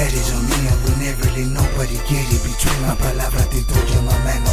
That is on me, I will never let nobody get it between my palabras, te estoy llamando.